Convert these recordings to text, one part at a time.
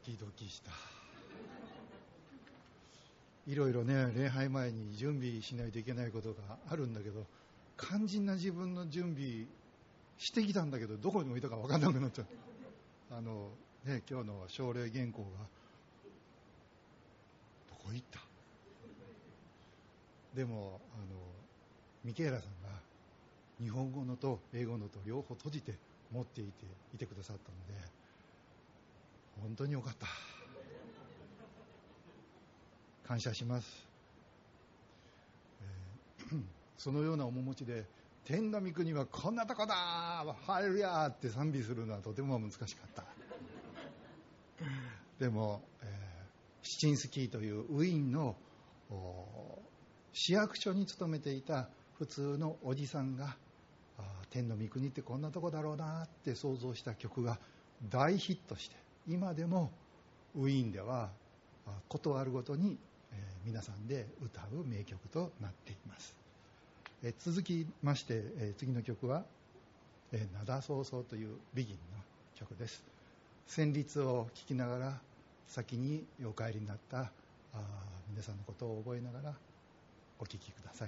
キドキした。いろいろね、礼拝前に準備しないといけないことがあるんだけど、肝心な自分の準備してきたんだけど、どこに置いたか分かんなくなっちゃう。今日の奨励原稿がどこ行った。でもミケーラさんが日本語のと英語のと両方閉じて持っていてくださったので、本当によかった。感謝します。そのような面持ちで、天の御国はこんなとこだ、ハレルヤーって賛美するのはとても難しかった。でも、シチンスキーというウィーンの市役所に勤めていた普通のおじさんが、天の御国ってこんなとこだろうなって想像した曲が大ヒットして、今でもウィーンではことあるごとに皆さんで歌う名曲となっています。続きまして、次の曲は灘そうそうというビギンの曲です。旋律を聴きながら、先にお帰りになった皆さんのことを覚えながらお聴きください。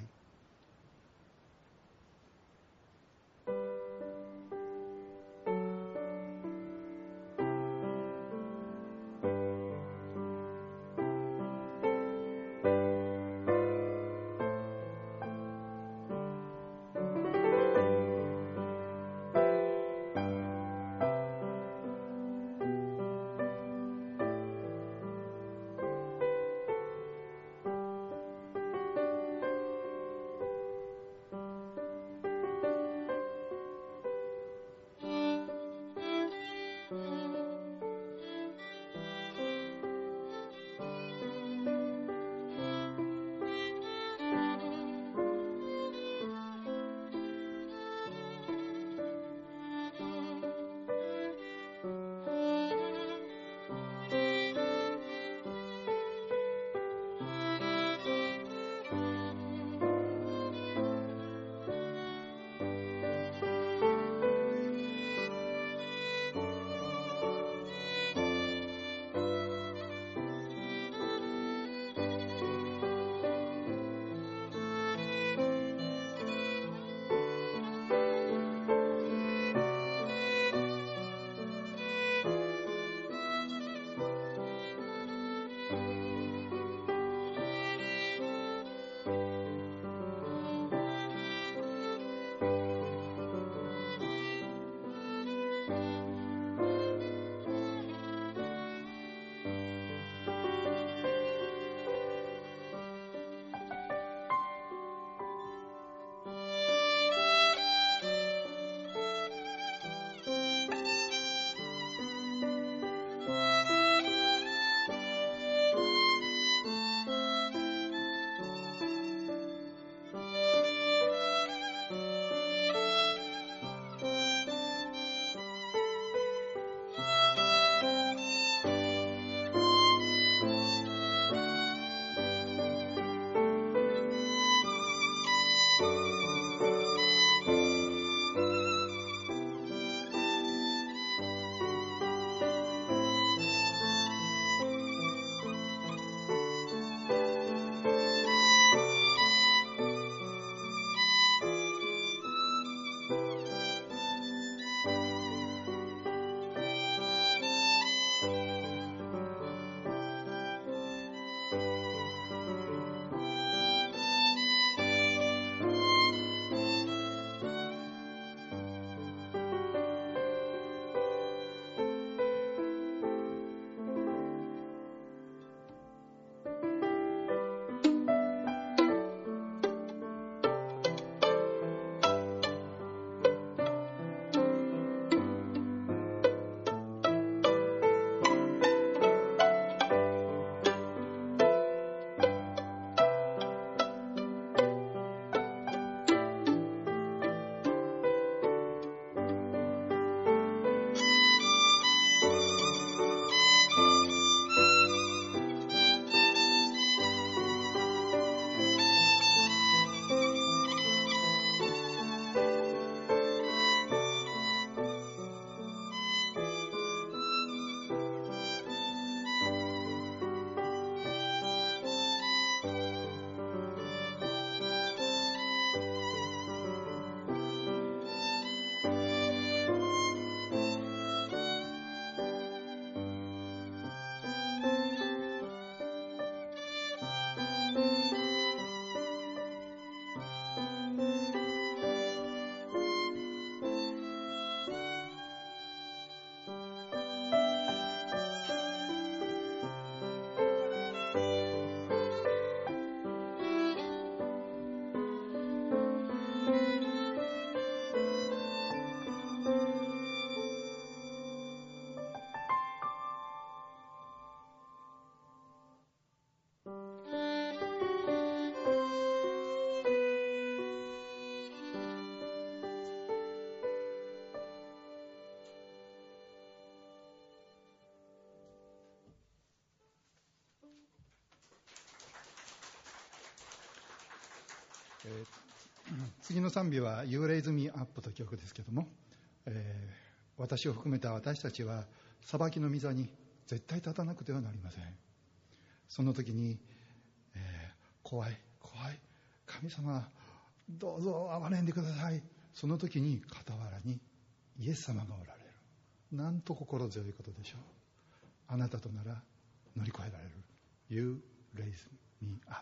次の賛美は You Raise Me Up という曲ですけども、私を含めた私たちは裁きの御座に絶対立たなくてはなりません。その時に、怖い怖い、神様どうぞ憐れんでください。その時に傍らにイエス様がおられる。なんと心強いことでしょう。あなたとなら乗り越えられる。 You Raise Me Up。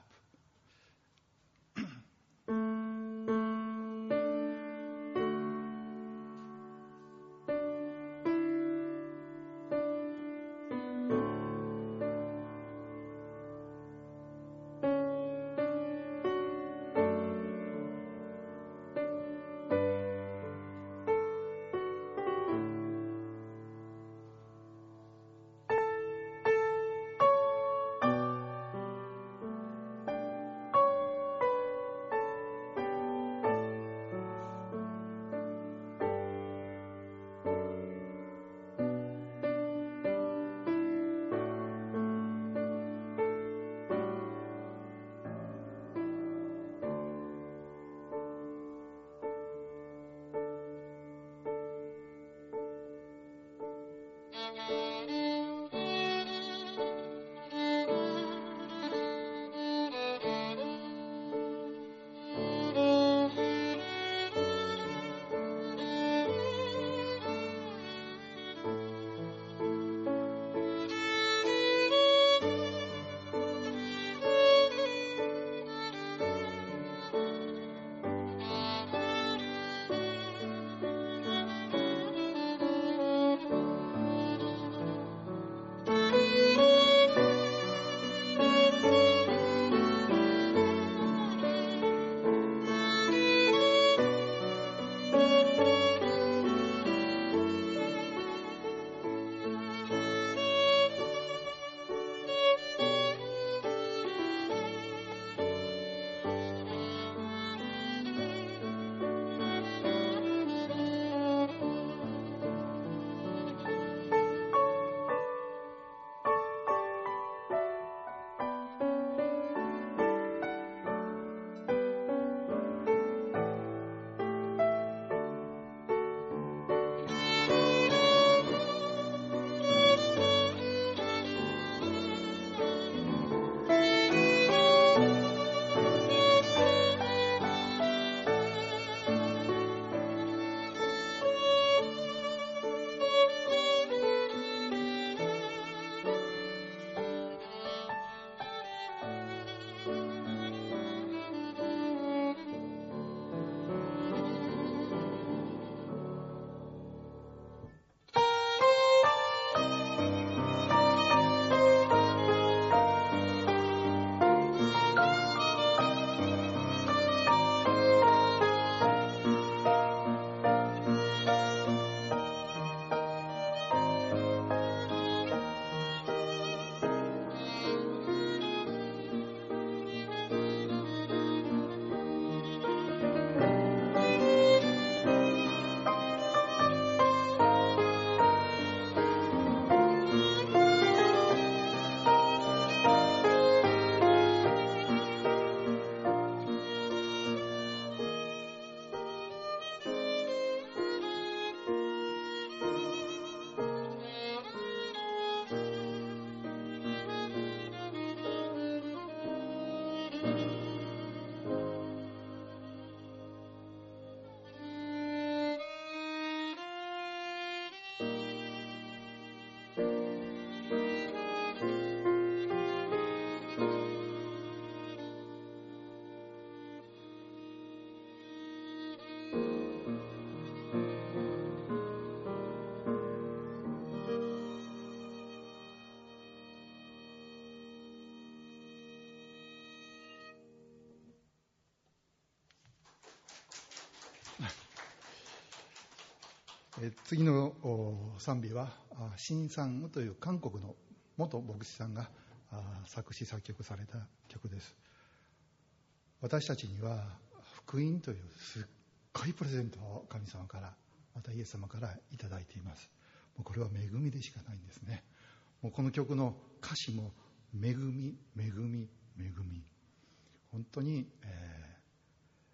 次の賛美はシンサンという韓国の元牧師さんが作詞作曲された曲です。私たちには福音というすっごいプレゼントを神様からまたイエス様からいただいています。もうこれは恵みでしかないんですね。もうこの曲の歌詞も恵み恵み恵み、本当に、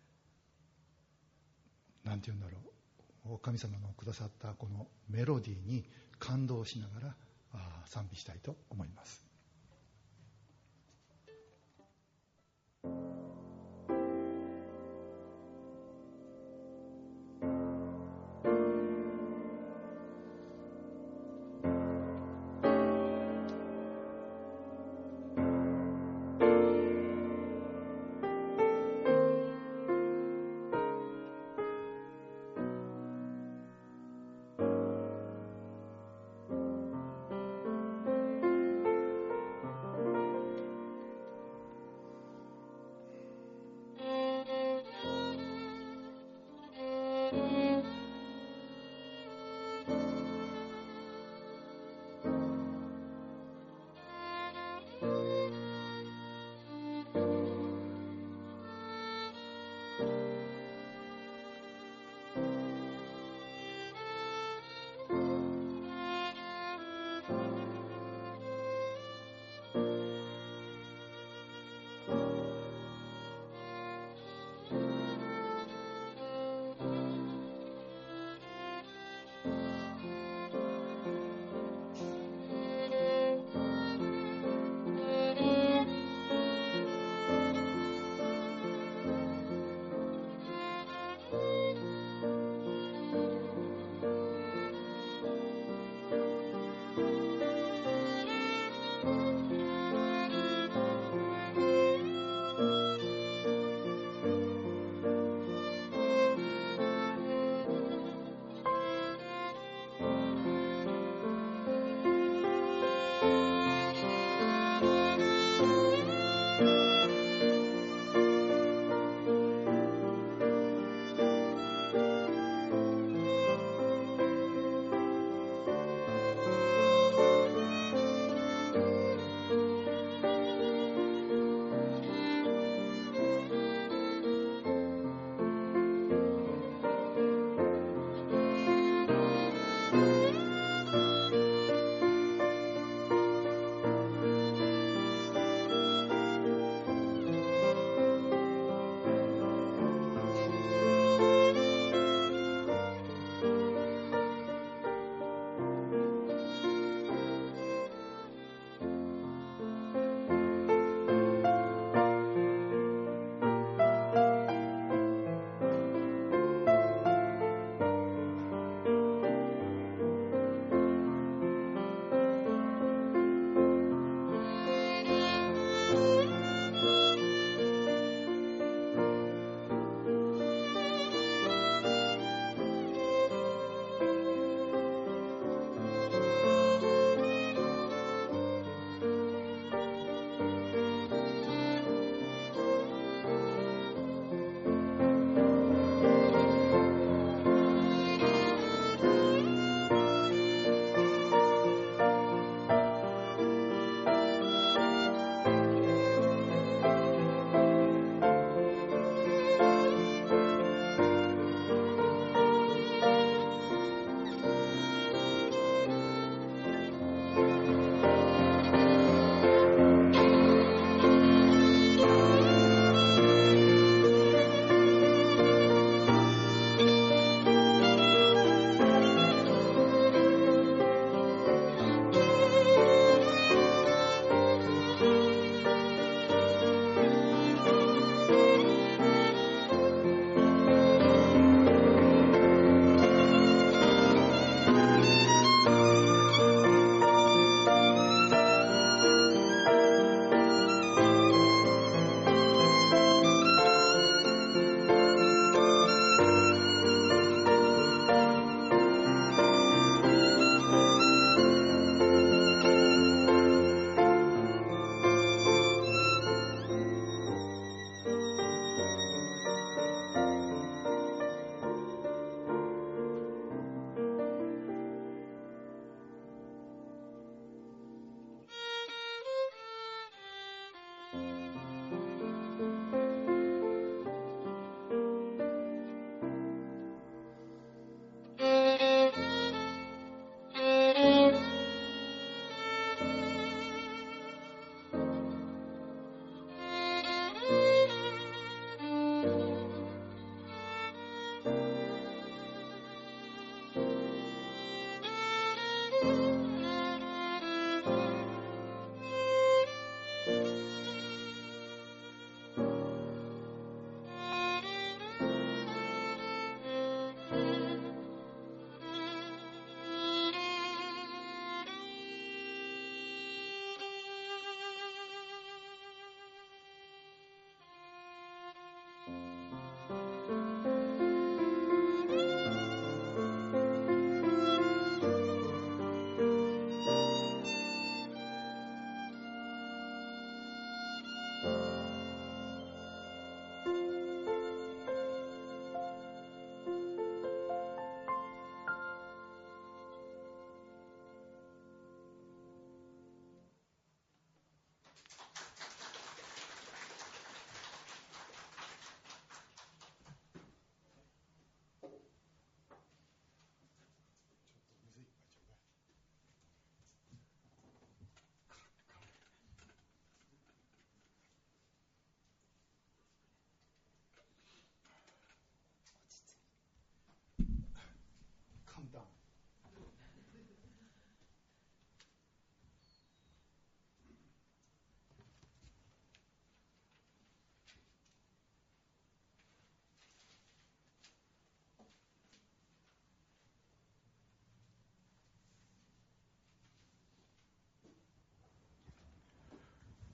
なんて言うんだろう、神様のくださったこのメロディーに感動しながら賛美したいと思います。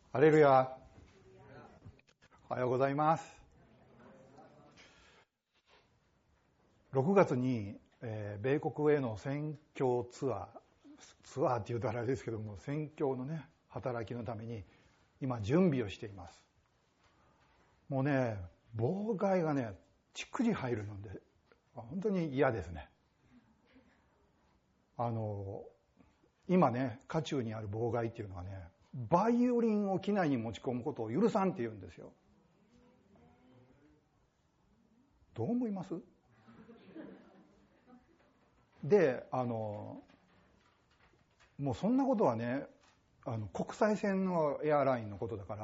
ハレルヤ。おはようございます。6月に、米国への宣教ツアーって言うとあれですけども、宣教のね働きのために今準備をしています。もうね、妨害がね逐次入るので本当に嫌ですね。今ね渦中にある妨害っていうのはね、バイオリンを機内に持ち込むことを許さんって言うんですよ。どう思います？で、もうそんなことはね、国際線のエアラインのことだから、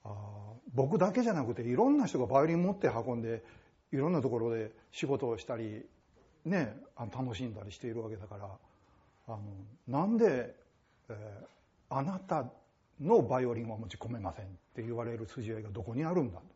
僕だけじゃなくていろんな人がバイオリン持って運んでいろんなところで仕事をしたりね、楽しんだりしているわけだから、なんで、あなたのバイオリンは持ち込めませんって言われる筋合いがどこにあるんだと。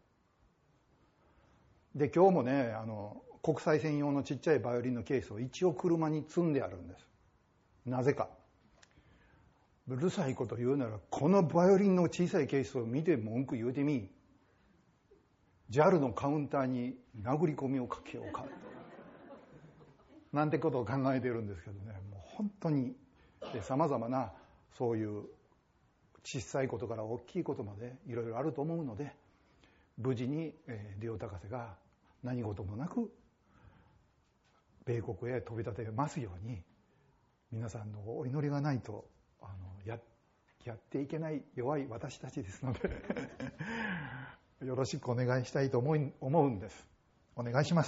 で、今日もね、国際線用のちっちゃいバイオリンのケースを一応車に積んであるんです。なぜか。うるさいこと言うなら、このバイオリンの小さいケースを見て文句言うてみ。JAL のカウンターに殴り込みをかけようか。なんてことを考えているんですけどね、もう本当に様々なそういう小さいことから大きいことまでいろいろあると思うので、無事にレオ高瀬が何事もなく米国へ飛び立てますように、皆さんのお祈りがないとやっていけない弱い私たちですのでよろしくお願いしたいと思うんです。お願いします。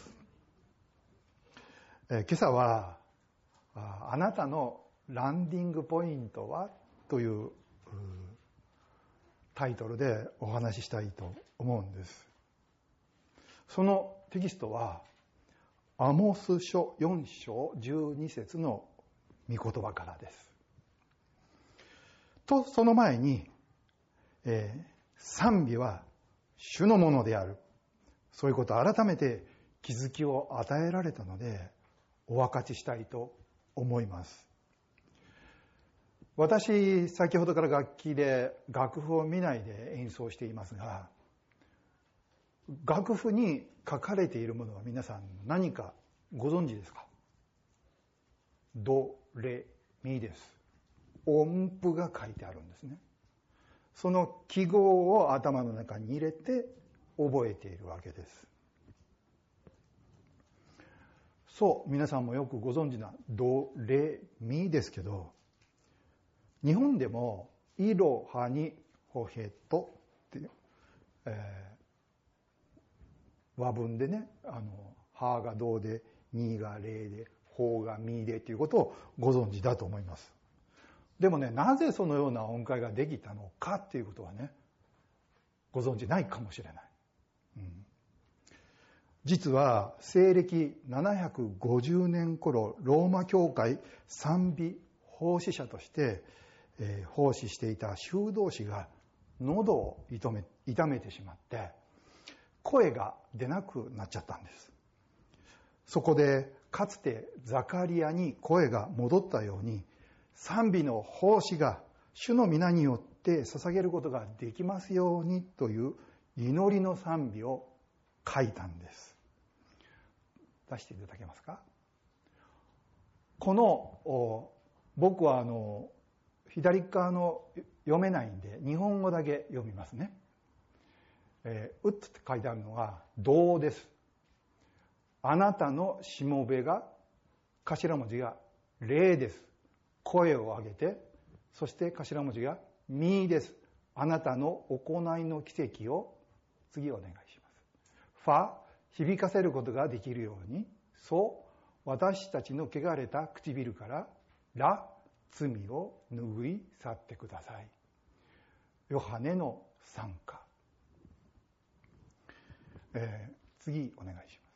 今朝はあなたのランディングポイントはというタイトルでお話ししたいと思うんです。そのテキストはアモス書4章12節の御言葉からです。とその前に、賛美は主のものである、そういうことを改めて気づきを与えられたのでお分かちしたいと思います。私、先ほどから楽器で楽譜を見ないで演奏していますが、楽譜に書かれているものは皆さん何かご存知ですか？ド、レ、ミです。音符が書いてあるんですね。その記号を頭の中に入れて覚えているわけです。そう、皆さんもよくご存知なド、レ、ミですけど、日本でもイロハにホヘトっていう、和文でね、ハがドで、ニがレで、ホがミでということをご存知だと思います。でもね、なぜそのような音階ができたのかっていうことはね、ご存知ないかもしれない。実は西暦750年頃、ローマ教会賛美奉仕者として奉仕していた修道士が喉を痛めてしまって声が出なくなっちゃったんです。そこでかつてザカリアに声が戻ったように、賛美の奉仕が主の皆によって捧げることができますようにという祈りの賛美を書いたんです。出していただけますか？この僕は左側の読めないんで日本語だけ読みますね。うって書いてあるのは道です。あなたのしもべが、頭文字が霊です。声を上げて、そして頭文字がみです。あなたの行いの奇跡を次お願いします。ファ、響かせることができるように、ソ、私たちの汚れた唇から、ラ、罪を拭い去ってください。ヨハネの賛歌。次お願いします。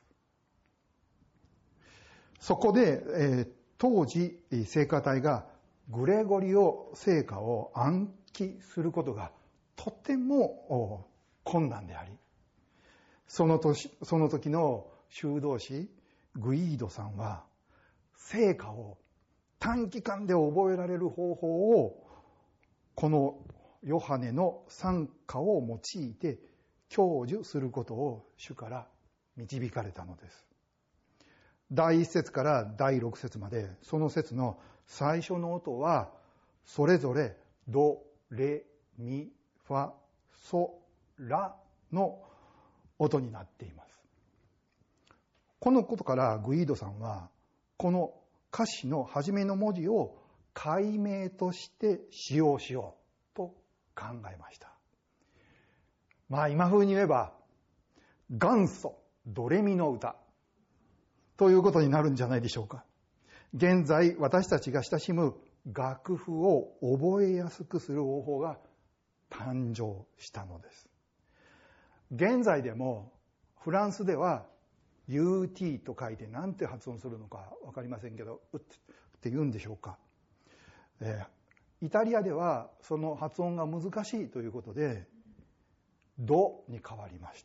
そこで、当時聖歌隊がグレゴリオ聖歌を暗記することがとても困難であり、その時の修道士グイードさんは聖歌を短期間で覚えられる方法をこのヨハネの賛歌を用いて享受することを主から導かれたのです。第1節から第6節まで、その節の最初の音はそれぞれド、レ、ミ、ファ、ソ、ラの音になっています。このことからグイードさんはこの歌詞の初めの文字を解明として使用しようと考えました。今風に言えば元祖ドレミの歌ということになるんじゃないでしょうか。現在私たちが親しむ楽譜を覚えやすくする方法が誕生したのです。現在でもフランスでは UT と書いて何て発音するのか分かりませんけど、って言うんでしょうか。イタリアではその発音が難しいということでドに変わりました。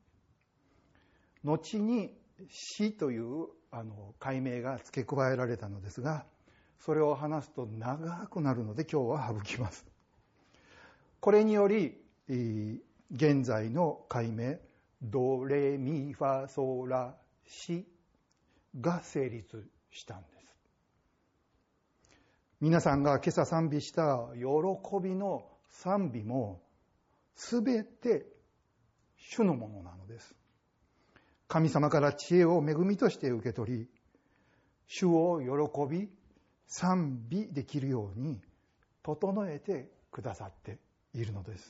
後にシという解明が付け加えられたのですが、それを話すと長くなるので今日は省きます。これにより現在の解明ドレミファソラシが成立したんです。皆さんが今朝賛美した喜びの賛美もすべて主のものなのです。神様から知恵を恵みとして受け取り、主を喜び賛美できるように整えてくださっているのです。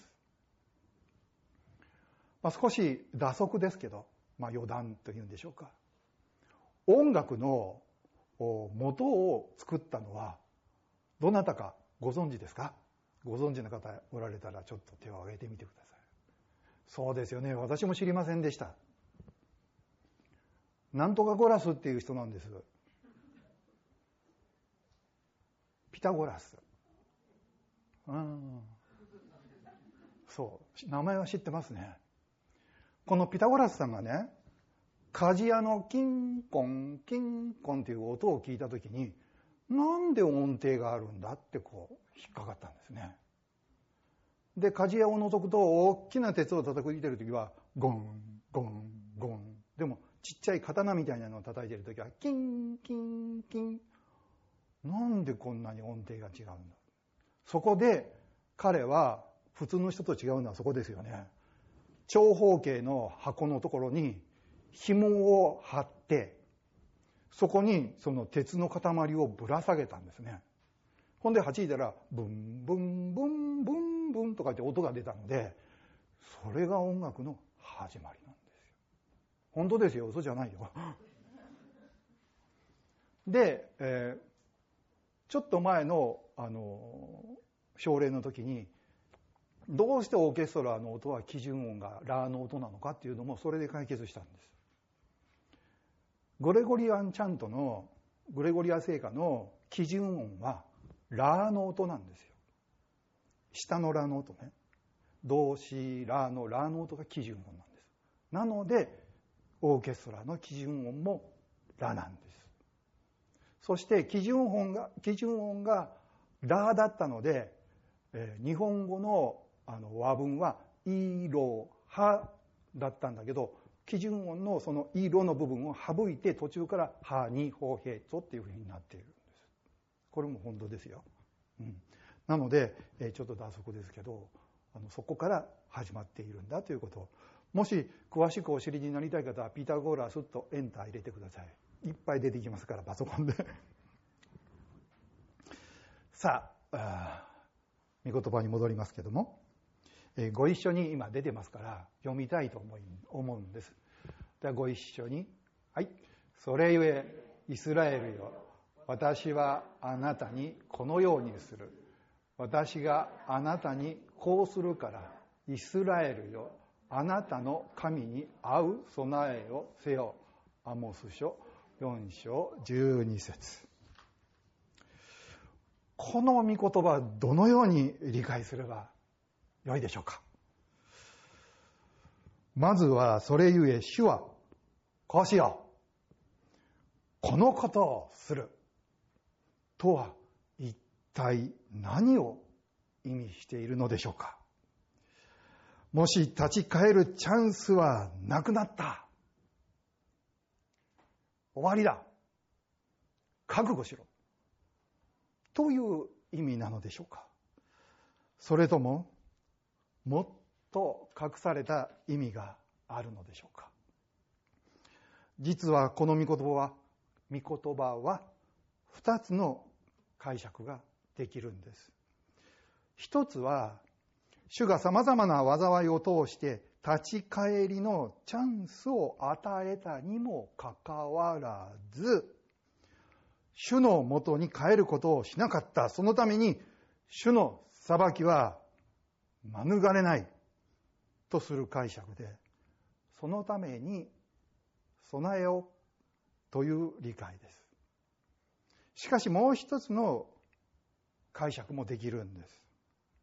少し打足ですけど、余談というんでしょうか。音楽の元を作ったのはどなたかご存知ですか？ご存知の方おられたらちょっと手を挙げてみてください。そうですよね。私も知りませんでした。なんとかゴラスっていう人なんです。ピタゴラス。そう。名前は知ってますね。このピタゴラスさんがね、鍛冶屋のキンコン、キンコンっていう音を聞いたときに、なんで音程があるんだって引っかかったんですね。で、鍛冶屋を除くと大きな鉄を叩いてるときは、ゴン、ゴン、ゴン。でも、ちっちゃい刀みたいなのを叩いてるときは、キン、キン、キン。なんでこんなに音程が違うんだ。そこで、彼は、普通の人と違うのはそこですよね。長方形の箱のところに、紐を張って、そこにその鉄の塊をぶら下げたんですね。ほんで弾いたら、ブン、ブン、ブン、ブン、ブンとかって音が出たので、それが音楽の始まりなんです。本当ですよ、嘘じゃないよ。で、ちょっと前の奨励の時に、どうしてオーケストラの音は基準音がラの音なのかっていうのもそれで解決したんです。グレゴリアンチャントのグレゴリア聖歌の基準音はラの音なんですよ。下のラの音ね。ドシラのラの音が基準音なんです。なのでオーケストラの基準音もラなんです。そして基準音がラだったので、日本語の和文はイロハだったんだけど、基準音のそのイロの部分を省いて途中からハニホヘツォっていうふうになっているんです。これも本当ですよ。なのでちょっと打足ですけど、そこから始まっているんだということを、もし詳しくお知りになりたい方はピタゴラスとエンター入れてください。いっぱい出てきますから、パソコンで。さあ、御言葉に戻りますけども、ご一緒に今出てますから読みたいと思うんです。ではご一緒に、はい。それゆえイスラエルよ、私はあなたにこのようにする。私があなたにこうするから、イスラエルよ、あなたの神に合う備えをせよ。アモス書4章12節。この御言葉はどのように理解すればよいでしょうか。まずはそれゆえ主はこうしよう、このことをするとは一体何を意味しているのでしょうか。もし立ち返るチャンスはなくなった。終わりだ。覚悟しろ。という意味なのでしょうか。それとも、もっと隠された意味があるのでしょうか。実はこの御言葉は2つの解釈ができるんです。一つは、主が様々な災いを通して立ち返りのチャンスを与えたにもかかわらず、主のもとに帰ることをしなかった。そのために主の裁きは免れないとする解釈で、そのために備えようという理解です。しかしもう一つの解釈もできるんです。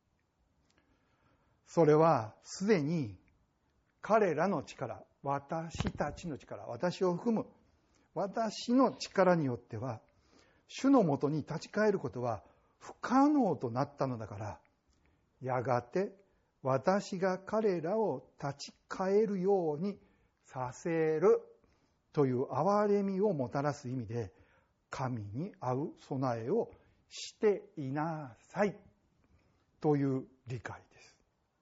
それはすでに彼らの力、私たちの力、私を含む私の力によっては、主のもとに立ち返ることは不可能となったのだから、やがて私が彼らを立ち返るようにさせるという憐れみをもたらす意味で、神に会う備えをしていなさいという理解です。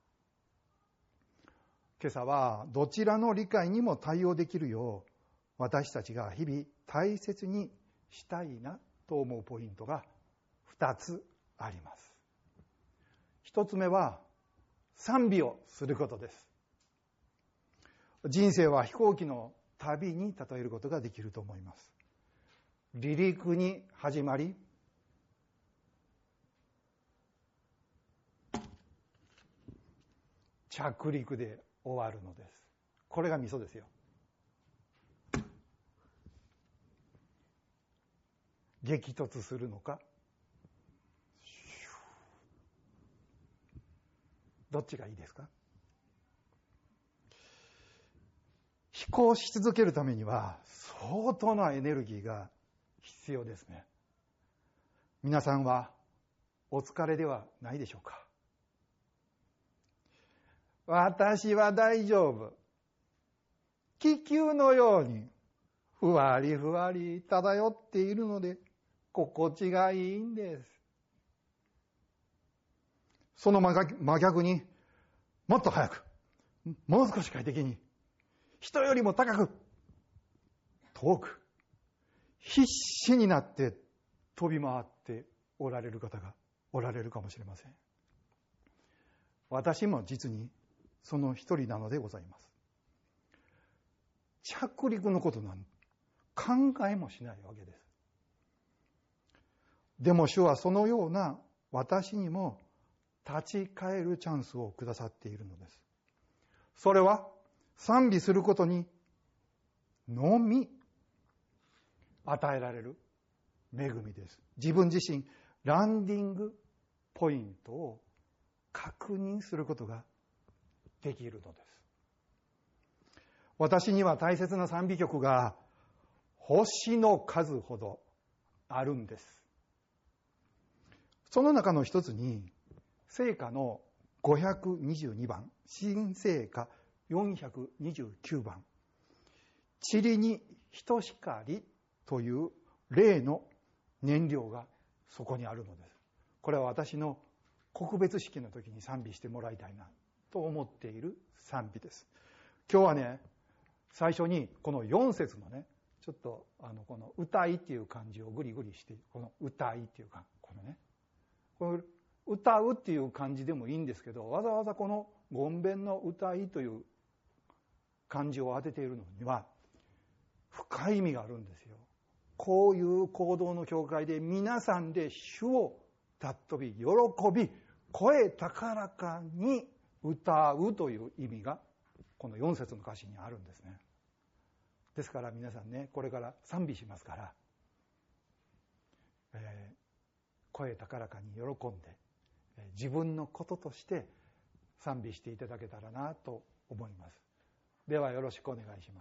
今朝はどちらの理解にも対応できるよう、私たちが日々大切にしたいなと思うポイントが2つあります。1つ目は賛美をすることです。人生は飛行機の旅に例えることができると思います。離陸に始まり、着陸で終わるのです。これがミソですよ。激突するのか、どっちがいいですか？飛行し続けるためには相当なエネルギーが必要ですね。皆さんはお疲れではないでしょうか？私は大丈夫。気球のようにふわりふわり漂っているので心地がいいんです。その真逆に、もっと早く、もう少し快適に、人よりも高く、遠く、必死になって飛び回っておられる方がおられるかもしれません。私も実にその一人なのでございます。着陸のことなん考えもしないわけです。でも主はそのような私にも立ち返るチャンスをくださっているのです。それは賛美することにのみ与えられる恵みです。自分自身ランディングポイントを確認することができるのです。私には大切な賛美曲が星の数ほどあるんです。その中の一つに聖歌の522番、新聖歌429番、塵に等しかりという霊の燃料がそこにあるのです。これは私の告別式の時に賛美してもらいたいなと思っている賛美です。今日はね、最初にこの4節のね、ちょっとこの歌いっていう漢字をグリグリして、この歌いっていうか、このね、この歌うっていう漢字でもいいんですけど、わざわざこの言弁の歌いという漢字を当てているのには深い意味があるんですよ。こういう行動の教会で皆さんで主を尊び、喜び、声高らかに歌うという意味がこの4節の歌詞にあるんですね。ですから皆さんね、これから賛美しますから、声高らかに喜んで、自分のこととして賛美していただけたらなと思います。ではよろしくお願いします。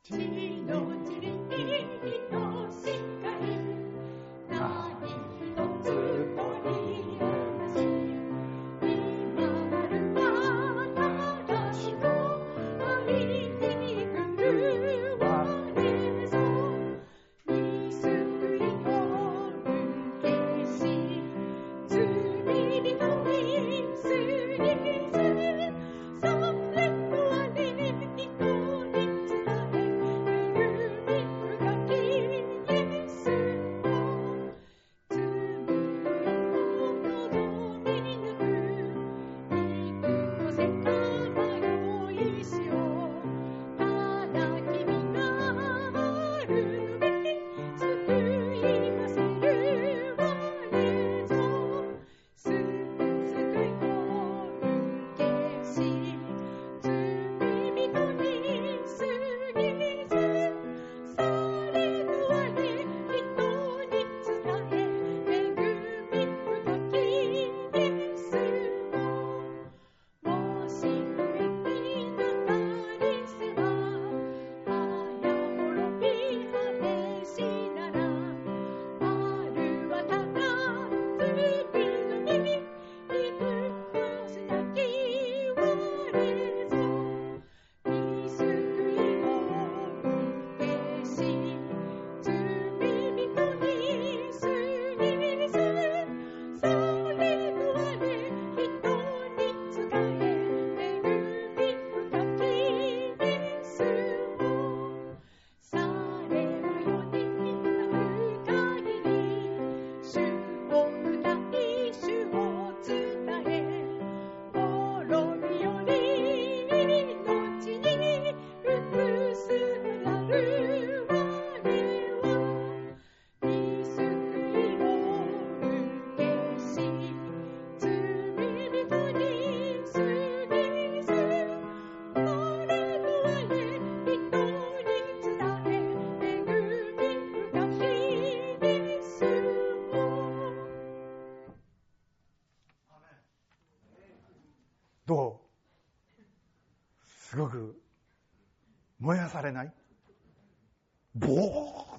どう？すごく燃やされない？ボー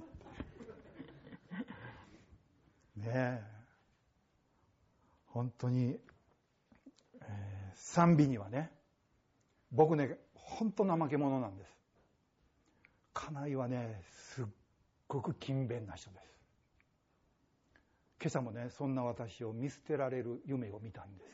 ねえ、本当に、賛美にはね、僕ね、本当怠け者なんです。家内はね、すっごく勤勉な人です。今朝もね、そんな私を見捨てられる夢を見たんです。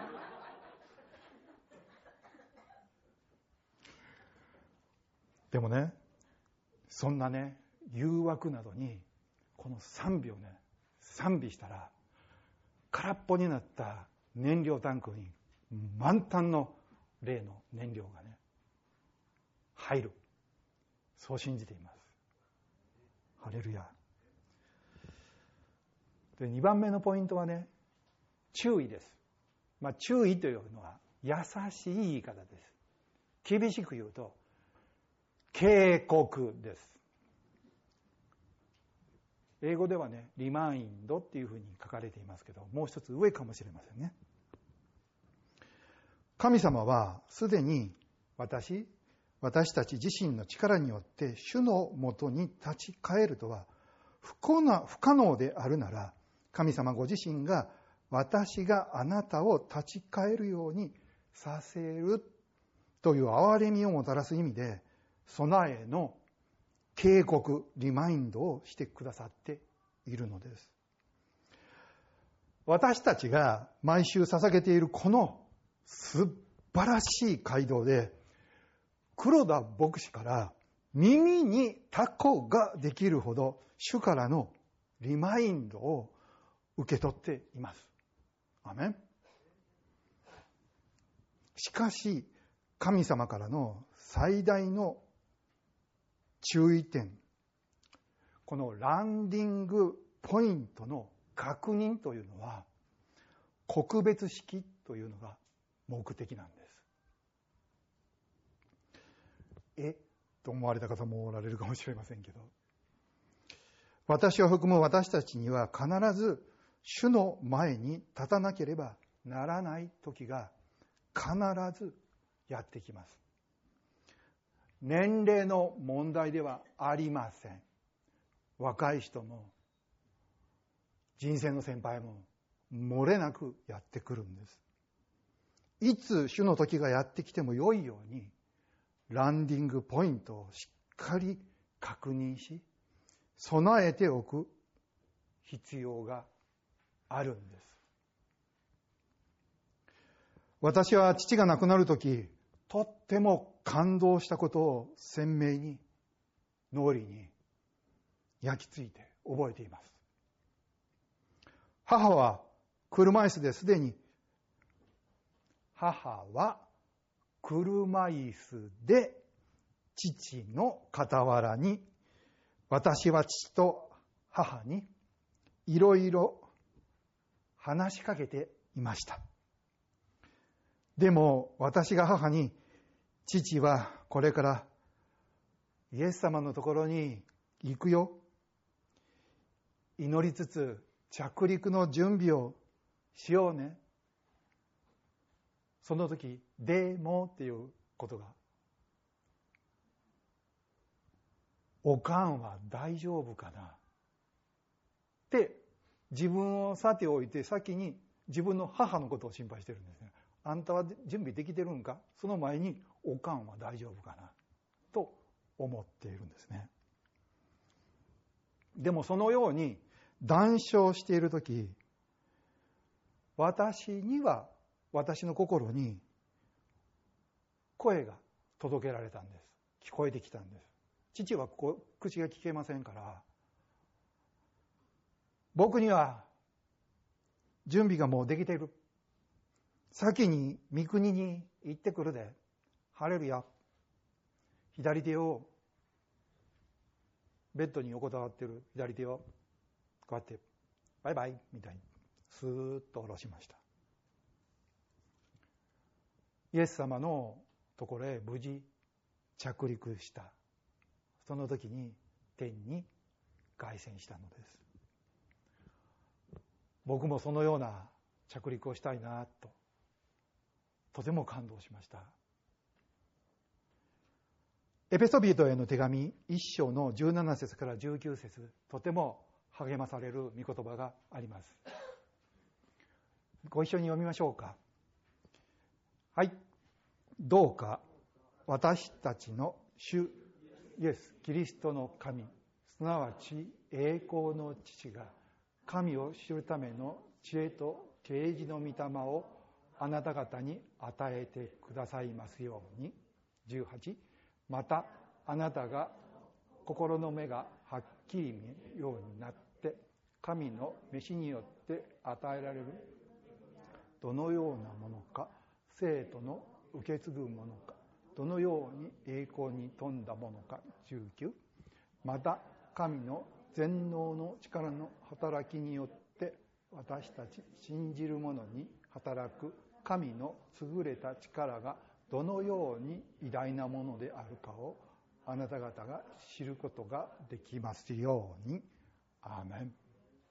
でもね、そんなね、誘惑などにこの賛美をね、賛美したら空っぽになった燃料タンクに満タンの霊の燃料がね入る、そう信じています。ハレルヤ。で、2番目のポイントはね、注意です。注意というのは優しい言い方です。厳しく言うと警告です。英語ではね、リマインドっていうふうに書かれていますけど、もう一つ上かもしれませんね。神様はすでに私たち自身の力によって主のもとに立ち返るとは不可能であるなら、神様ご自身が私があなたを立ち返るようにさせるという憐れみをもたらす意味で、備えの警告、リマインドをしてくださっているのです。私たちが毎週捧げているこの素晴らしい街道で、黒田牧師から耳にタコができるほど主からのリマインドを受け取っています。アメン。しかし神様からの最大の注意点、このランディングポイントの確認というのは、告別式というのが目的なんです。と思われた方もおられるかもしれませんけど、私を含む私たちには必ず主の前に立たなければならない時が必ずやってきます。 年齢の問題ではありません。若い人も人生の先輩も漏れなくやってくるんです。いつ主の時がやってきても良いようにランディングポイントをしっかり確認し備えておく必要があるんです。私は父が亡くなるとき、とっても感動したことを鮮明に脳裏に焼き付いて覚えています。母は車椅子ですでに、父の傍らに、私は父と母にいろいろ話しかけていました。でも私が母に、父はこれからイエス様のところに行くよ。祈りつつ着陸の準備をしようね。その時、でもっていうことが、おかんは大丈夫かなって自分をさておいて先に自分の母のことを心配してるんですね。あんたは準備できてるんか？その前におかんは大丈夫かなと思っているんですね。でもそのように談笑しているとき、私の心に声が届けられたんです。聞こえてきたんです。父は口が聞けませんから、僕には準備がもうできている。先に三国に行ってくるで。ハレルヤ。左手をベッドに横たわってる左手をこうやってバイバイみたいにスーッと下ろしました。イエス様のところへ無事着陸した。その時に天に凱旋したのです。僕もそのような着陸をしたいなとても感動しました。エペソビトへの手紙1章の17節から19節、とても励まされる御言葉があります。ご一緒に読みましょうか。はい。どうか私たちの主イエス・キリストの神、すなわち栄光の父が神を知るための知恵と啓示の御霊をあなた方に与えてくださいますように。18、またあなたが心の目がはっきり見えるようになって神の召しによって与えられるどのようなものか、生徒の受け継ぐものか、どのように栄光に富んだものか。19、また神の全能の力の働きによって私たち信じる者に働く神の優れた力がどのように偉大なものであるかをあなた方が知ることができますように。アーメン。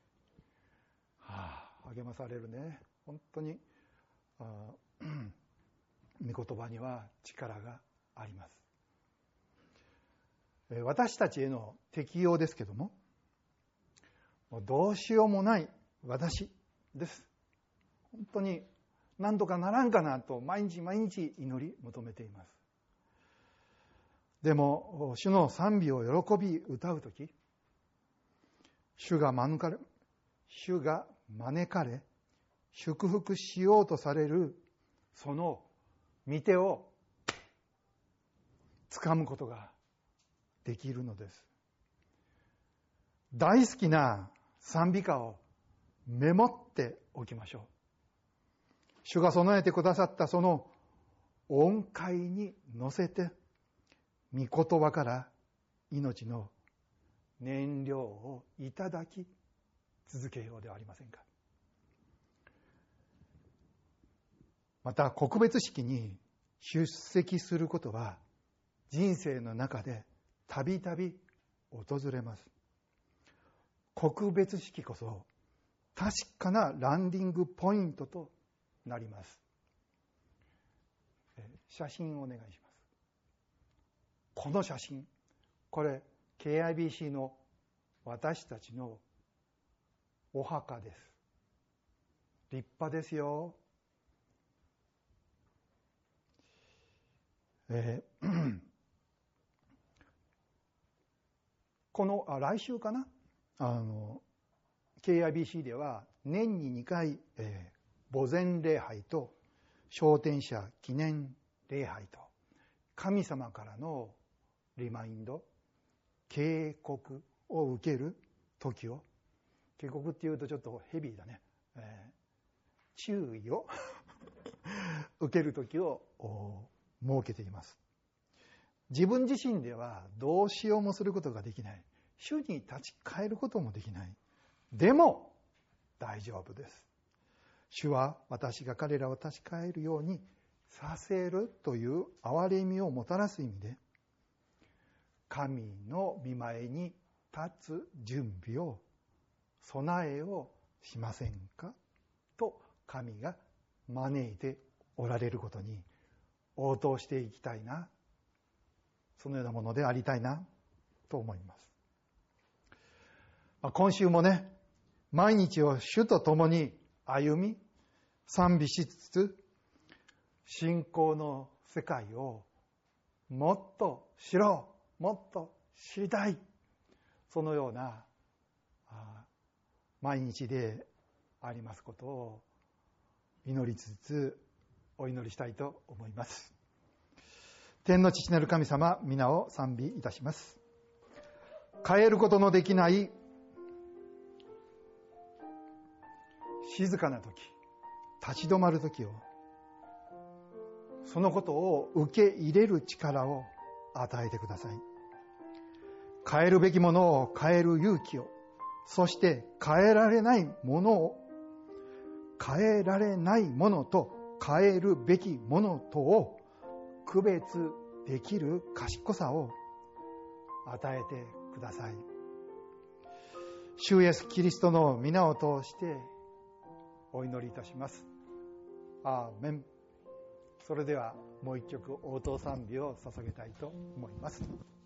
励まされるね。本当に御言葉には力があります。私たちへの適用ですけども、どうしようもない私です。本当に何とかならんかなと毎日毎日祈り求めています。でも主の賛美を喜び歌うとき、主が招かれ祝福しようとされるその御手を掴むことができるのです。大好きな賛美歌をメモっておきましょう。主が備えてくださったその音階に乗せて御言葉から命の燃料をいただき続けようではありませんか。また告別式に出席することは人生の中でたびたび訪れます。告別式こそ確かなランディングポイントとなります。写真をお願いします。 この写真、これ KIBC の私たちのお墓です。立派ですよ。この来週かな、KIBC では年に2回、墓前礼拝と昇天者記念礼拝と神様からのリマインド、警告を受ける時を、警告っていうとちょっとヘビーだね、注意を受ける時を設けています。自分自身ではどうしようもすることができない。主に立ち返ることもできない。でも大丈夫です。主は私が彼らを立ち返るようにさせるという憐れみをもたらす意味で、神の御前に立つ準備を、備えをしませんかと神が招いておられることに応答していきたいな、そのようなものでありたいなと思います。今週もね、毎日を主と共に歩み賛美しつつ、信仰の世界をもっと知ろう、もっと知りたい、そのような毎日でありますことを祈りつつお祈りしたいと思います。天の父なる神様、皆を賛美いたします。変えることのできない静かな時、立ち止まる時を、そのことを受け入れる力を与えてください。変えるべきものを変える勇気を、そして変えられないものを、変えられないものと変えるべきものとを区別できる賢さを与えてください。主イエスキリストの皆を通してお祈りいたします。アーメン。それではもう一曲応答賛美を捧げたいと思います。